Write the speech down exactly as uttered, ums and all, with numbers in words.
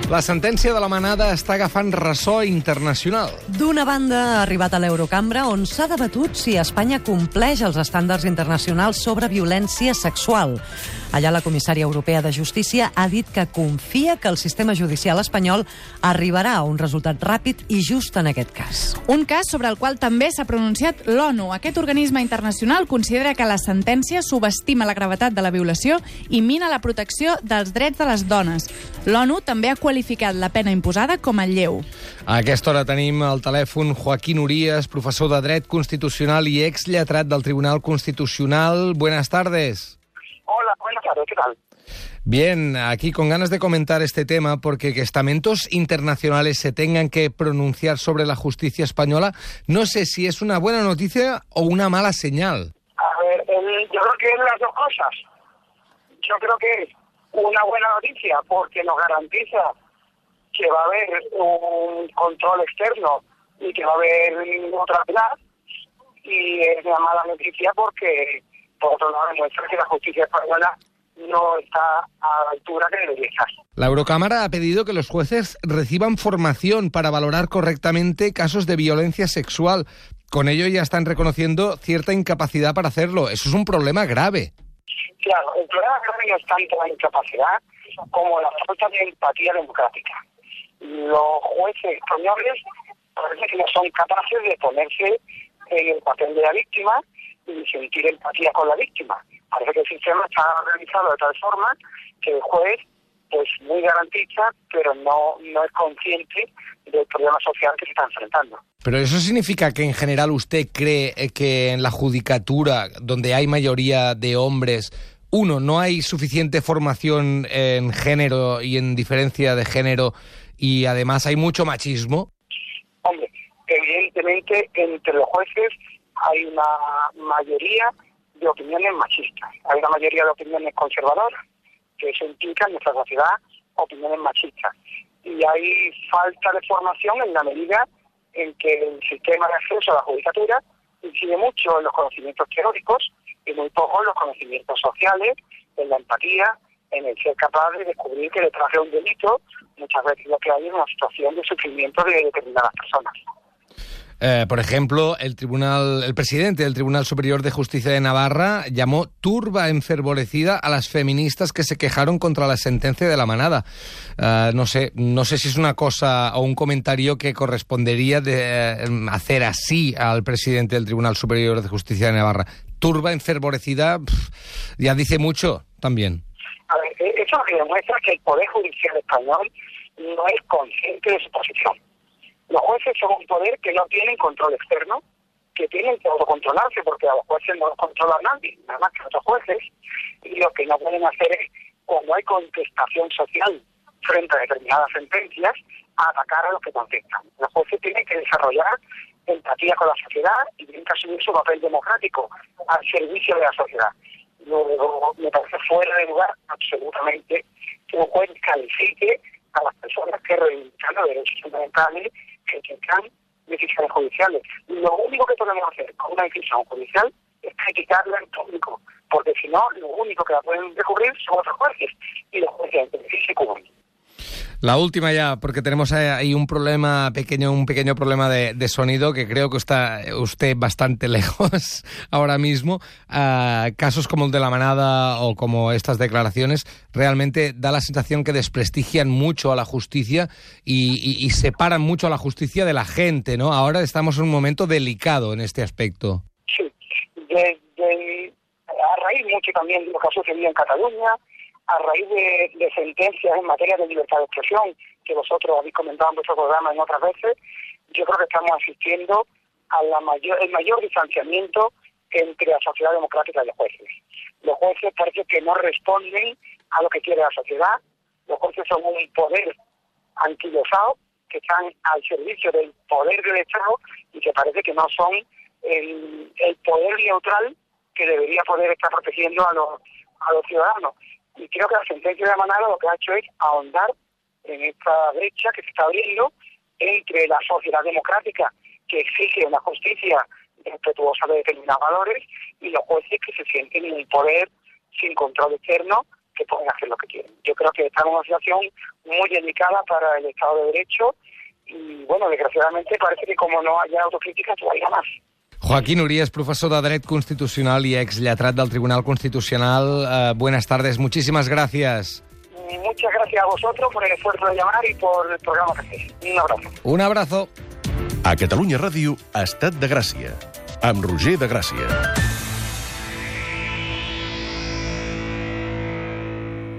La sentència de la Manada està agafant ressò internacional. D'una banda, ha arribat a l'Eurocambra, on s'ha debatut si Espanya compleix els estàndards internacionals sobre violència sexual. Allà la comissària europea de Justícia ha dit que confia que el sistema judicial espanyol arribarà a un resultat ràpid i just en aquest cas. Un cas sobre el qual també s'ha pronunciat l'ONU. Aquest organisme internacional considera que la sentència subestima la gravetat de la violació i mina la protecció dels drets de les dones. L'ONU també ha qualificat la pena imposada com a lleu. A aquesta hora tenim al telèfon Joaquín Urías, professor de Dret Constitucional i exlletrat del Tribunal Constitucional. Buenas tardes. Hola, buenas tardes, ¿qué tal? Bien, aquí con ganas de comentar este tema, porque que estamentos internacionales se tengan que pronunciar sobre la justicia española, no sé si es una buena noticia o una mala señal. A ver, el, yo creo que es las dos cosas. Yo creo que es una buena noticia porque nos garantiza que va a haber un control externo y que va a haber neutralidad, y es una mala noticia porque, por otro lado, demuestra que la justicia española no está a la altura que debería estar. La Eurocámara ha pedido que los jueces reciban formación para valorar correctamente casos de violencia sexual. Con ello ya están reconociendo cierta incapacidad para hacerlo. Eso es un problema grave. Claro, el problema grave no es tanto la incapacidad como la falta de empatía democrática. Los jueces españoles parece que no son capaces de ponerse en el papel de la víctima y sentir empatía con la víctima. Parece que el sistema está organizado de tal forma que el juez pues muy garantiza, pero no, no es consciente del problema social que se está enfrentando. Pero eso significa que en general usted cree que en la judicatura, donde hay mayoría de hombres, uno, no hay suficiente formación en género y en diferencia de género, y además hay mucho machismo. Hombre, evidentemente entre los jueces hay una mayoría de opiniones machistas, hay una mayoría de opiniones conservadoras, que eso implica en nuestra sociedad opiniones machistas. Y hay falta de formación en la medida en que el sistema de acceso a la judicatura incide mucho en los conocimientos teóricos y muy poco en los conocimientos sociales, en la empatía, en el ser capaz de descubrir que detrás de un delito muchas veces lo que hay es una situación de sufrimiento de determinadas personas. Eh, por ejemplo, el tribunal, el presidente del Tribunal Superior de Justicia de Navarra llamó turba enfervorecida a las feministas que se quejaron contra la sentencia de la Manada. Eh, no sé, no sé si es una cosa o un comentario que correspondería de eh, hacer así al presidente del Tribunal Superior de Justicia de Navarra. Turba enfervorecida, pff, ya dice mucho también. A ver, eso lo que demuestra que el Poder Judicial español no es consciente de su posición. Los jueces son un poder que no tienen control externo, que tienen que autocontrolarse, porque a los jueces no los controla nadie, nada más que a otros jueces, y lo que no pueden hacer es, cuando hay contestación social frente a determinadas sentencias, atacar a los que contestan. Los jueces tienen que desarrollar empatía con la sociedad y tienen que asumir su papel democrático al servicio de la sociedad. Luego, me parece fuera de lugar absolutamente que un juez califique a las personas que reivindican los derechos fundamentales, que critican decisiones judiciales. Lo único que podemos hacer con una decisión judicial es criticarla en público, porque si no, lo único que la pueden recurrir son otros jueces, y los jueces en sí se cubren. La última ya, porque tenemos ahí un problema pequeño, un pequeño problema de, de sonido que creo que está usted bastante lejos ahora mismo. Uh, casos como el de la Manada o como estas declaraciones realmente da la sensación que desprestigian mucho a la justicia y, y, y separan mucho a la justicia de la gente, ¿no? Ahora estamos en un momento delicado en este aspecto. Sí, de, de, a raíz mucho también de lo que ha sucedido en Cataluña, a raíz de, de sentencias en materia de libertad de expresión, que vosotros habéis comentado en vuestro programa en otras veces, yo creo que estamos asistiendo a la mayor, el mayor distanciamiento entre la sociedad democrática y los jueces. Los jueces parece que no responden a lo que quiere la sociedad. Los jueces son un poder anquilosado, que están al servicio del poder del Estado y que parece que no son el, el poder neutral que debería poder estar protegiendo a los, a los ciudadanos. Y creo que la sentencia de la Manada lo que ha hecho es ahondar en esta brecha que se está abriendo entre la sociedad democrática, que exige una justicia respetuosa de determinados valores, y los jueces que se sienten en un poder sin control externo, que pueden hacer lo que quieren. Yo creo que estamos en una situación muy delicada para el Estado de Derecho y, bueno, desgraciadamente parece que como no haya autocrítica, todavía más. Joaquín Urías, profesor de Dret Constitucional y exlletrat del Tribunal Constitucional. Eh, buenas tardes, muchísimas gracias. Muchas gracias a vosotros por el esfuerzo de llamar y por el programa que hacéis. Un abrazo. Un abrazo. A Catalunya Ràdio, Estat de Gràcia, amb Roger de Gràcia.